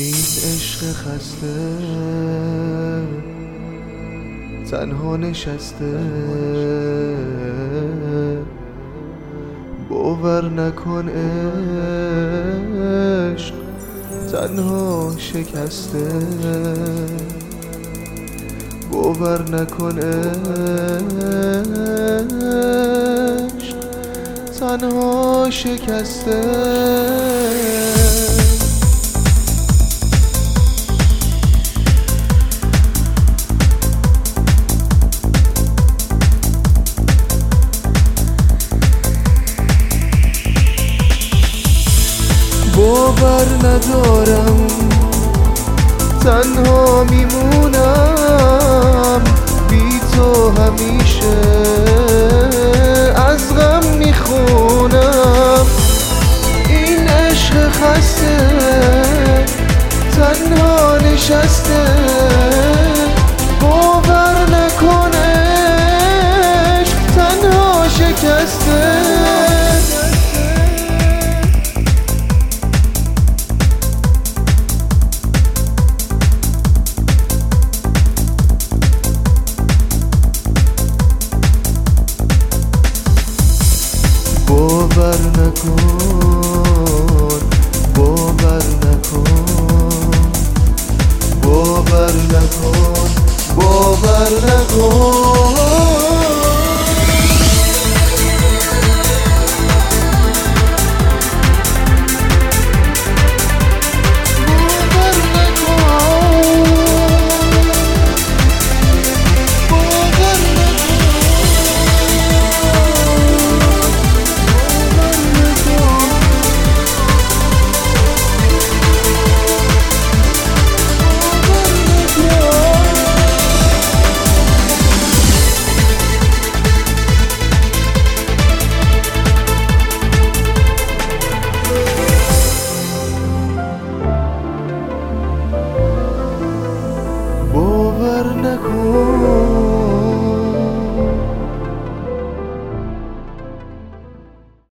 این عشق خسته تنها نشسته، باور نکن عشق تنها شکسته، باور نکن عشق تنها شکسته. باور ندارم تنها میمونم بی تو، همیشه از غم میخونم. این عشق خسته تنها نشسته، باور نکن عشق تنها شکسته. باور نکن، باور نکن، باور نکن، باور نکن. باور نکن